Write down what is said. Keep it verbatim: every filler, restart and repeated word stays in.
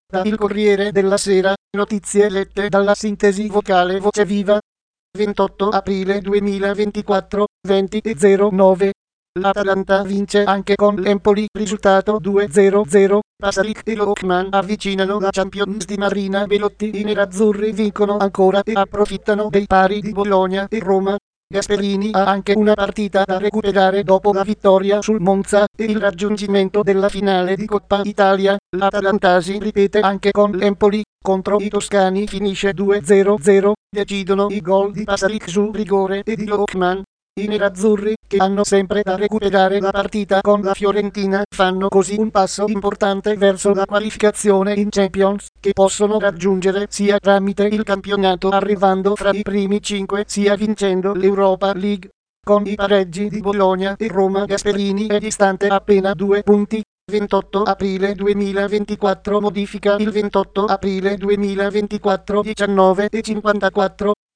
Da Il Corriere della Sera, notizie lette dalla sintesi vocale Voce Viva. ventotto aprile duemilaventiquattro, venti e zero nove. L'Atalanta vince anche con l'Empoli, risultato due zero zero. Pasalic e Lookman avvicinano la Champions di Marina Belotti. I nerazzurri vincono ancora e approfittano dei pari di Bologna e Roma. Gasperini ha anche una partita da recuperare dopo la vittoria sul Monza e il raggiungimento della finale di Coppa Italia. L'Atalanta si ripete anche con l'Empoli. Contro i toscani finisce due zero zero. Decidono i gol di Pasalic su rigore e di Lookman. I nerazzurri, che hanno sempre da recuperare la partita con la Fiorentina, fanno così un passo importante verso la qualificazione in Champions, che possono raggiungere sia tramite il campionato arrivando fra i primi cinque sia vincendo l'Europa League. Con i pareggi di Bologna e Roma, Gasperini è distante appena due punti. ventotto aprile duemilaventiquattro. Modifica il ventotto aprile duemilaventiquattro, diciannove e cinquantaquattro.